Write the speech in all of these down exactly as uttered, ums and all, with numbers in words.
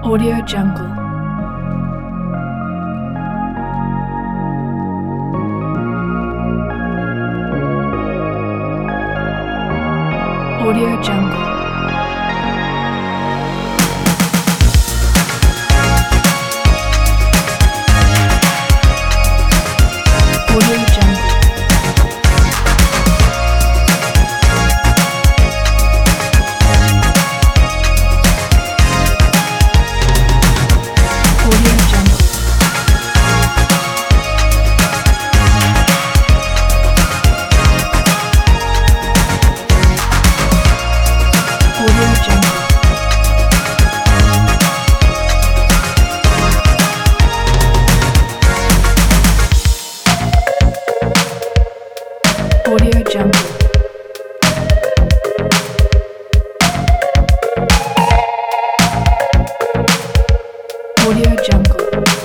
Audio Jungle. Audio Jungle. Audio Jungle. Audio Jungle. Audio Jungle. Audio Jungle. Audio Jungle.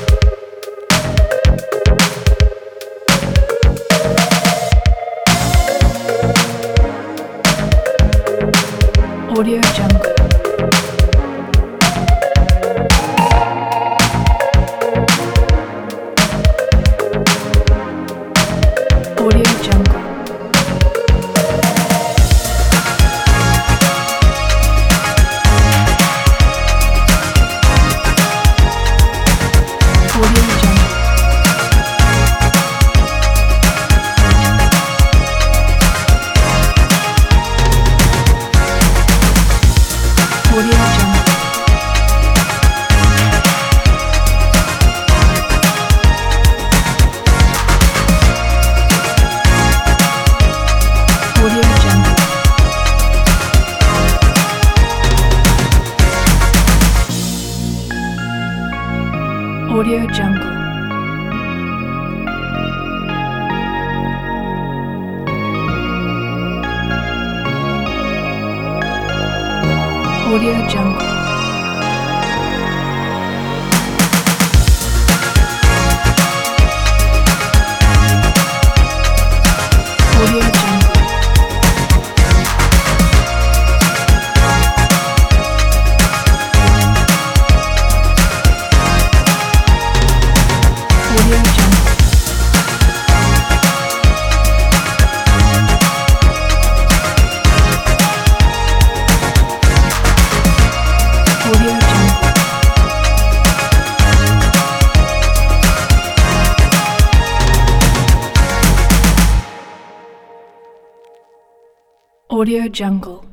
Audio Jungle. Audio Jungle. Audio Jungle. Audio Jungle. Audio Jungle. Audio Jungle. Audio Jungle. Audio Jungle. Audio Jungle. Audio Jungle. Audio Jungle.